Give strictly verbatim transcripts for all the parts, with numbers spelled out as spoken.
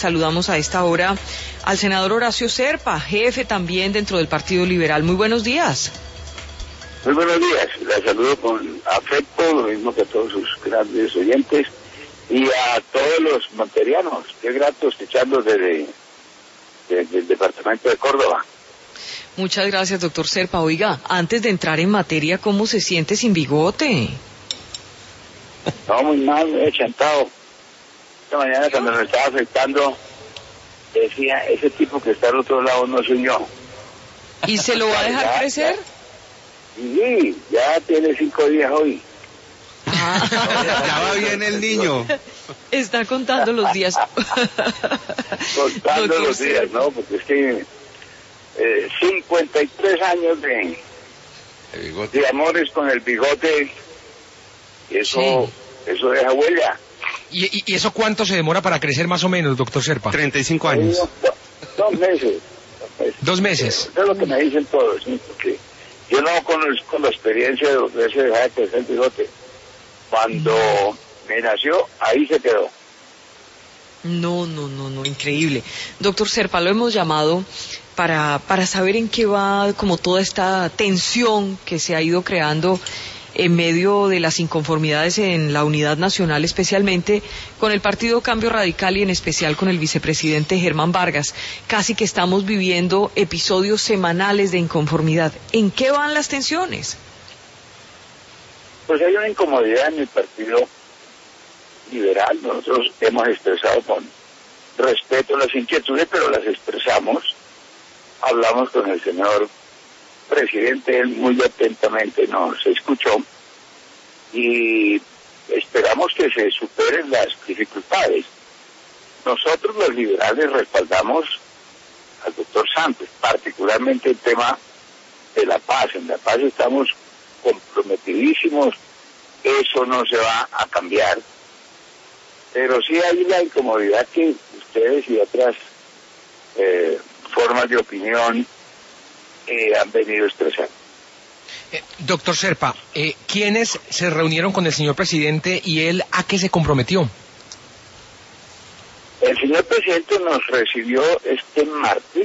saludamos a esta hora al senador Horacio Serpa, jefe también dentro del Partido Liberal. Muy buenos días. Muy buenos días, la saludo con afecto, lo mismo que a todos sus grandes oyentes y a todos los monterianos. Qué grato escucharlos desde, desde el departamento de Córdoba. Muchas gracias, doctor Serpa. Oiga, antes de entrar en materia, ¿cómo se siente sin bigote? No, muy mal, me he chantado. Esta mañana cuando me estaba afectando, decía, ese tipo que está al otro lado no soy yo. ¿Y se lo va a dejar crecer? Sí, ya tiene cinco días hoy. Ah. Ya va bien el niño. Está contando los días. Contando los días, ¿no? Porque es que eh, cincuenta y tres años de, de amores con el bigote, y eso, sí. eso deja huella. ¿Y, y, ¿Y eso cuánto se demora para crecer más o menos, doctor Serpa? treinta y cinco años. Dos, dos meses. Dos meses. Dos meses. Eso es lo que me dicen todos, ¿sí? Porque yo no conozco la experiencia de dos meses de dejar de crecer el bigote. Cuando me nació, ahí se quedó. No, no, no, no, increíble. Doctor Serpa, lo hemos llamado para, para saber en qué va como toda esta tensión que se ha ido creando en medio de las inconformidades en la unidad nacional, especialmente con el Partido Cambio Radical y en especial con el vicepresidente Germán Vargas. Casi que estamos viviendo episodios semanales de inconformidad. ¿En qué van las tensiones? Pues hay una incomodidad en el Partido Liberal. Nosotros hemos expresado con respeto las inquietudes, pero las expresamos. Hablamos con el señor presidente, él muy atentamente nos escuchó y esperamos que se superen las dificultades. Nosotros los liberales respaldamos al doctor Santos, particularmente el tema de la paz. En la paz estamos comprometidísimos, eso no se va a cambiar, pero sí hay la incomodidad que ustedes y otras eh, formas de opinión eh, han venido expresando. Eh, doctor Serpa, eh, ¿quiénes se reunieron con el señor presidente y él a qué se comprometió? El señor presidente nos recibió este martes,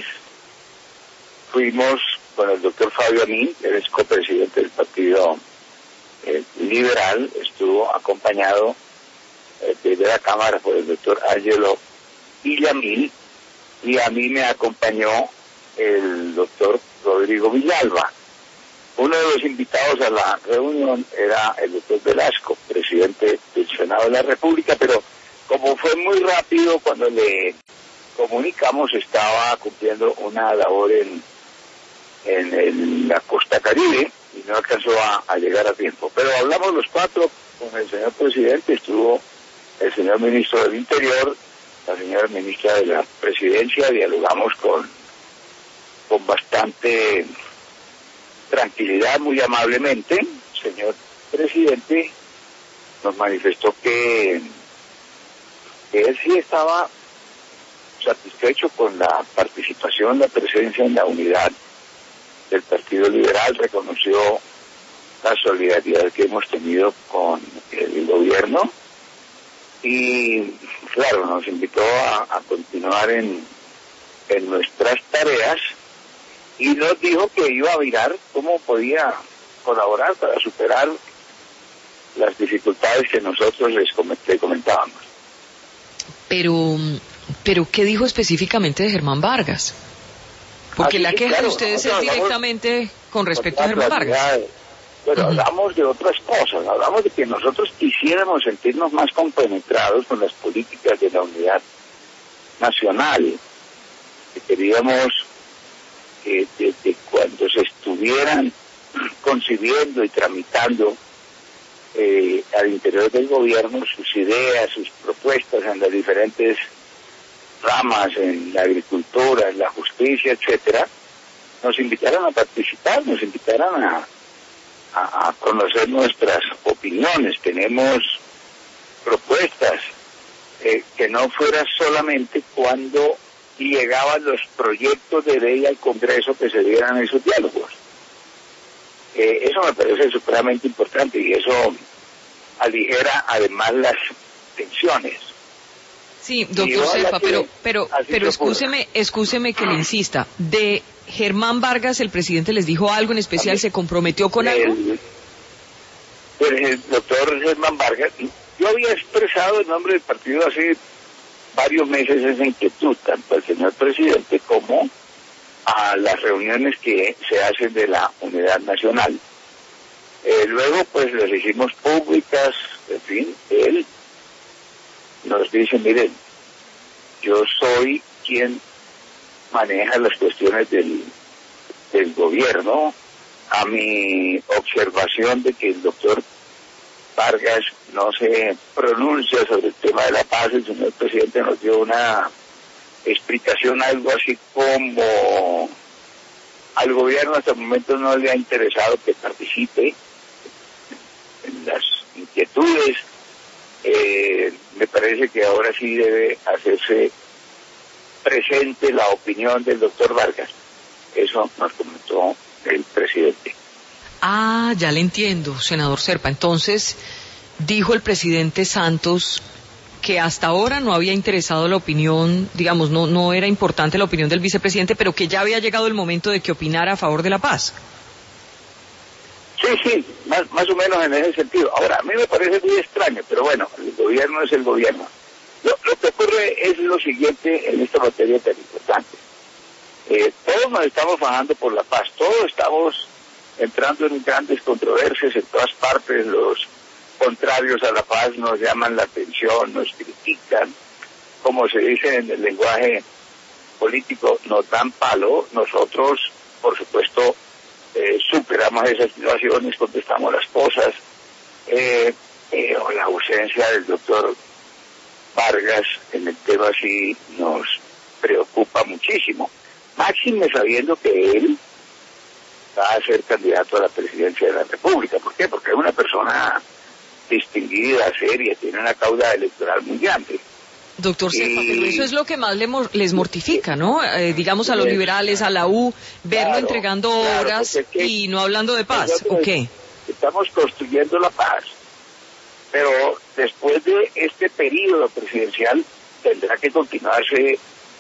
fuimos con el doctor Fabio Amin, él es copresidente del Partido eh, Liberal, estuvo acompañado eh, desde la Cámara por el doctor Ángelo Villamil, y a mí me acompañó el doctor Rodrigo Villalba. Uno de los invitados a la reunión era el doctor Velasco, presidente del Senado de la República, pero como fue muy rápido, cuando le comunicamos estaba cumpliendo una labor en en el, la costa Caribe y no alcanzó a, a llegar a tiempo. Pero hablamos los cuatro con el señor presidente, estuvo el señor ministro del Interior, la señora ministra de la Presidencia, dialogamos con, con bastante tranquilidad, muy amablemente. El señor presidente nos manifestó que, que él sí estaba satisfecho con la participación, la presencia en la unidad del Partido Liberal, reconoció la solidaridad que hemos tenido con el gobierno y, claro, nos invitó a, a continuar en, en nuestras tareas y nos dijo que iba a mirar cómo podía colaborar para superar las dificultades que nosotros les comentábamos. Pero, pero ¿qué dijo específicamente de Germán Vargas? Porque Así la que, queja claro, de ustedes es directamente con respecto a Germán Vargas. Bueno, Uh-huh. hablamos de otras cosas, hablamos de que nosotros quisiéramos sentirnos más compenetrados con las políticas de la unidad nacional, que queríamos que desde cuando se estuvieran concibiendo y tramitando eh, al interior del gobierno sus ideas, sus propuestas en las diferentes ramas, en la agricultura, en la justicia, etcétera, nos invitaran a participar, nos invitaran a, a, a conocer nuestras opiniones. Tenemos propuestas, eh, que no fuera solamente cuando llegaban los proyectos de ley al Congreso que se dieran esos diálogos. Eh, eso me parece supremamente importante y eso aligera además las tensiones. Sí, doctor Serpa, pero, pero, pero excúseme, excúseme que le insista. De Germán Vargas, ¿el presidente les dijo algo en especial? ¿Se comprometió con algo? El, el, el doctor Germán Vargas, yo había expresado en nombre del partido hace varios meses esa inquietud, tanto al señor presidente como a las reuniones que se hacen de la Unidad Nacional. Eh, luego, pues, las hicimos públicas, en fin, él nos dice, miren, yo soy quien maneja las cuestiones del, del gobierno. A mi observación de que el doctor Vargas no se pronuncia sobre el tema de la paz, el señor presidente nos dio una explicación algo así como al gobierno hasta el momento no le ha interesado que participe en las inquietudes. Eh, me parece que ahora sí debe hacerse presente la opinión del doctor Vargas. Eso nos comentó el presidente. Ah, ya le entiendo, senador Serpa. Entonces, dijo el presidente Santos que hasta ahora no había interesado la opinión, digamos, no, no era importante la opinión del vicepresidente, pero que ya había llegado el momento de que opinara a favor de la paz. Sí, sí, más, más o menos en ese sentido. Ahora, a mí me parece muy extraño, pero bueno, el gobierno es el gobierno. Lo, lo que ocurre es lo siguiente en esta materia tan importante. Eh, todos nos estamos fajando por la paz, todos estamos entrando en grandes controversias en todas partes. Los contrarios a la paz nos llaman la atención, nos critican, como se dice en el lenguaje político, nos dan palo. Nosotros, por supuesto, eh, superamos esas situaciones, contestamos las cosas. Eh, eh, la ausencia del doctor Vargas en el tema sí nos preocupa muchísimo, máxime sabiendo que él va a ser candidato a la presidencia de la República. ¿Por qué? Porque es una persona distinguida, seria, tiene una cauda electoral muy grande. Doctor Serpa, y... pero eso es lo que más le mor les mortifica, ¿no? Eh, digamos a los liberales, a la U, verlo claro, entregando claro, horas es que y no hablando de paz, ¿o qué? Estamos construyendo la paz, pero después de este periodo presidencial tendrá que continuarse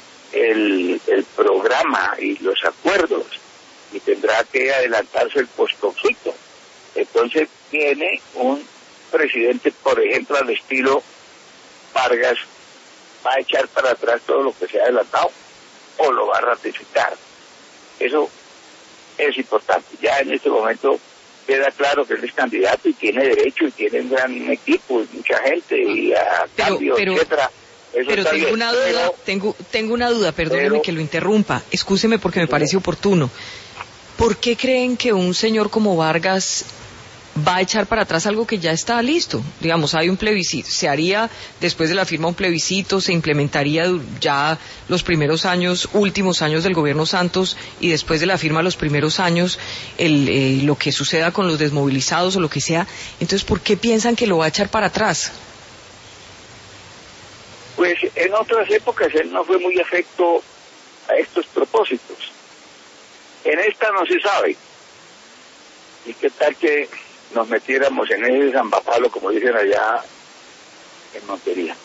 el, el programa y los acuerdos, y tendrá que adelantarse el postconflicto. Entonces tiene un presidente, por ejemplo, al estilo Vargas, va a echar para atrás todo lo que se ha adelantado o lo va a ratificar. Eso es importante. Ya en este momento queda claro que él es candidato y tiene derecho y tiene un gran equipo y mucha gente y a pero, cambio, pero, etcétera. Eso pero tengo bien, una duda, pero, tengo, tengo una duda, perdóneme pero, que lo interrumpa, excúseme porque me parece oportuno. ¿Por qué creen que un señor como Vargas va a echar para atrás algo que ya está listo? Digamos, hay un plebiscito, se haría después de la firma un plebiscito, se implementaría ya los primeros años, últimos años del gobierno Santos, y después de la firma los primeros años, el, eh, lo que suceda con los desmovilizados o lo que sea. Entonces, ¿por qué piensan que lo va a echar para atrás? Pues en otras épocas él no fue muy afecto a estos propósitos. En esta no se sabe. ¿Y qué tal que nos metiéramos en ese zambapalo, como dicen allá en Montería?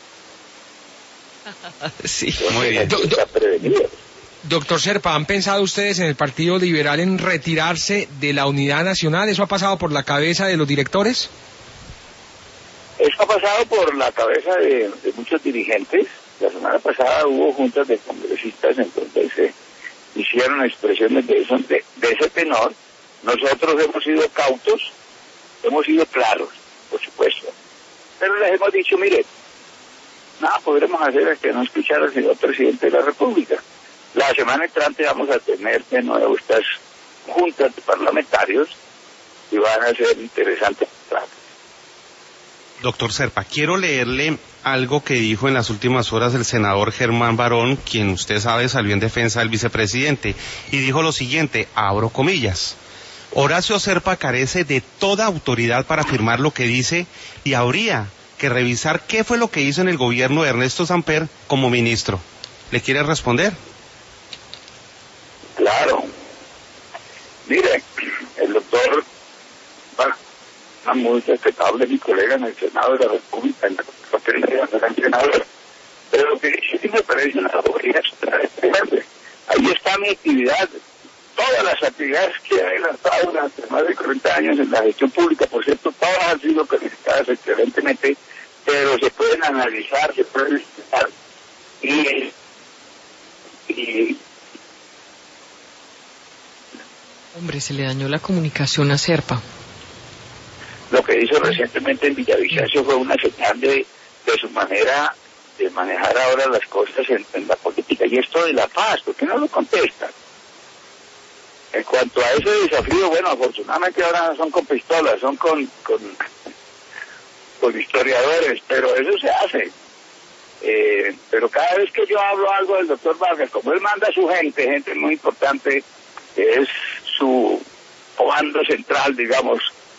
Sí, Entonces, muy bien. Do, do, doctor Serpa, ¿han pensado ustedes en el Partido Liberal en retirarse de la unidad nacional? ¿Eso ha pasado por la cabeza de los directores? Eso ha pasado por la cabeza de, de muchos dirigentes. La semana pasada hubo juntas de congresistas en donde se hicieron expresiones de, eso, de, de ese tenor. Nosotros hemos sido cautos, hemos sido claros, por supuesto, pero les hemos dicho, mire, nada podremos hacer es que no escuchar al señor presidente de la República. La semana entrante vamos a tener de nuevo estas juntas de parlamentarios y van a ser interesantes. Doctor Serpa, quiero leerle algo que dijo en las últimas horas el senador Germán Barón, quien usted sabe salió en defensa del vicepresidente, y dijo lo siguiente, abro comillas: Horacio Serpa carece de toda autoridad para afirmar lo que dice y habría que revisar qué fue lo que hizo en el gobierno de Ernesto Samper como ministro. ¿Le quiere responder? Claro. Mire, el doctor, bueno, muy respetable, mi colega en el Senado de la República, en la Comisión de la Senadora, Pero lo que dice sí me parece una bobería grande. Ahí está mi actividad, todas las actividades que he lanzado durante más de cuarenta años en la gestión pública, por cierto, todas han sido calificadas excelentemente, pero se pueden analizar, se pueden estudiar. Y, y Hombre, se le dañó la comunicación a Serpa. Lo que hizo recientemente en Villavicencio fue una señal de, de su manera de manejar ahora las cosas en, en la política. Y esto de la paz, ¿por qué no lo contestan? En cuanto a ese desafío, bueno, afortunadamente ahora no son con pistolas, son con, con, con historiadores, pero eso se hace. Eh, pero cada vez que yo hablo algo del doctor Vargas, como él manda a su gente, gente muy importante, que es su comando central, digamos,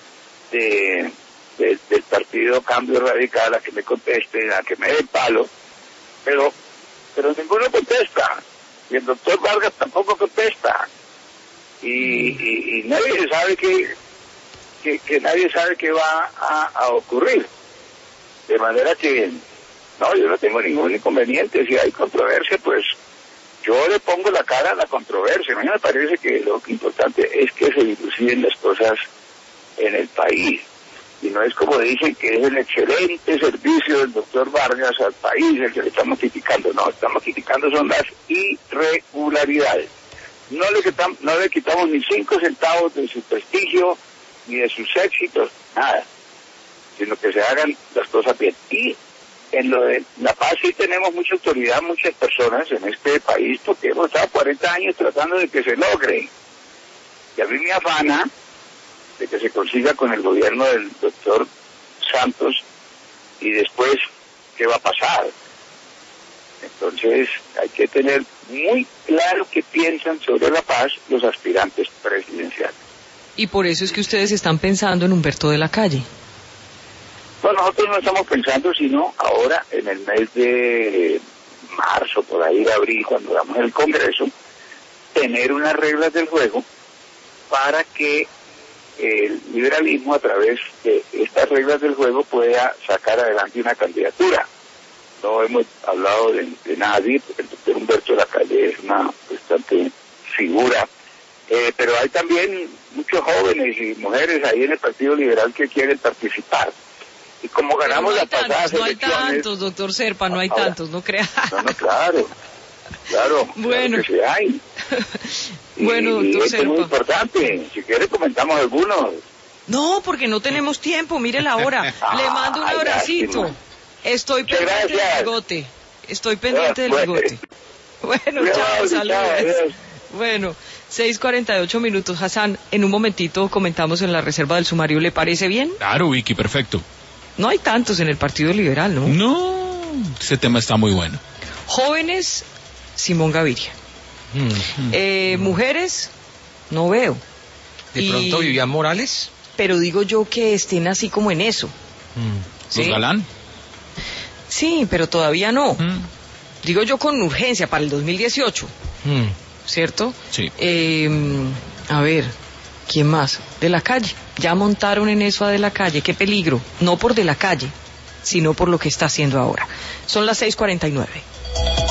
de, de, del partido Cambio Radical, a que me conteste, a que me dé palo, pero, pero ninguno contesta, y el doctor Vargas tampoco contesta, y, y, y nadie sabe que, que, que nadie sabe qué va a, a ocurrir, de manera que no, yo no tengo ningún inconveniente. Si hay controversia, pues yo le pongo la cara a la controversia. A mí me parece que lo importante es que se diluciden las cosas en el país. Y no es como dicen que es el excelente servicio del doctor Vargas al país el que le estamos criticando. No, estamos criticando son las irregularidades. No le quitamos, no le quitamos ni cinco centavos de su prestigio, ni de sus éxitos, nada. Sino que se hagan las cosas bien. Y en lo de la paz sí tenemos mucha autoridad, muchas personas en este país, porque hemos estado cuarenta años tratando de que se logre. Y a mí me afana de que se consiga con el gobierno del doctor Santos, y después, ¿qué va a pasar? Entonces, hay que tener muy claro qué piensan sobre la paz los aspirantes presidenciales. Y por eso es que ustedes están pensando en Humberto de la Calle. Bueno, nosotros no estamos pensando sino ahora en el mes de marzo, por ahí de abril, cuando damos el Congreso, tener unas reglas del juego para que el liberalismo a través de estas reglas del juego pueda sacar adelante una candidatura. No hemos hablado de, de nadie, porque el doctor Humberto de la Calle es una bastante figura, eh, pero hay también muchos jóvenes y mujeres ahí en el Partido Liberal que quieren participar. Y como ganamos no las pasadas no elecciones... No hay tantos, doctor Serpa, no hay ahora, tantos, no crea. No, no, claro, claro, bueno. claro que sí hay. Bueno, y, doctor y esto Serpa. es muy importante, si quiere comentamos algunos. No, porque no tenemos tiempo, mire la hora. Ah, le mando un abracito. Lástima. Estoy Muchas pendiente gracias. del bigote. Estoy pendiente del Bueno, bigote. Bueno, Cuidado, chao, saludos. chao, Bueno, seis cuarenta y ocho minutos. Hassan, en un momentito comentamos en la reserva del sumario. ¿Le parece bien? Claro, Vicky, perfecto. No hay tantos en el Partido Liberal, ¿no? No, ese tema está muy bueno. Jóvenes, Simón Gaviria. Mm. Eh, mujeres, no veo. ¿De Y- pronto Vivian Morales? Pero digo yo que estén así como en eso. Mm. ¿Sí? ¿Los Galán? Sí, pero todavía no. Mm, Digo yo con urgencia para el dos mil dieciocho, Mm. ¿cierto? Sí. Eh, a ver, ¿quién más? De la Calle. Ya montaron en eso a De la Calle. Qué peligro. No por De la Calle, sino por lo que está haciendo ahora. Son las seis cuarenta y nueve.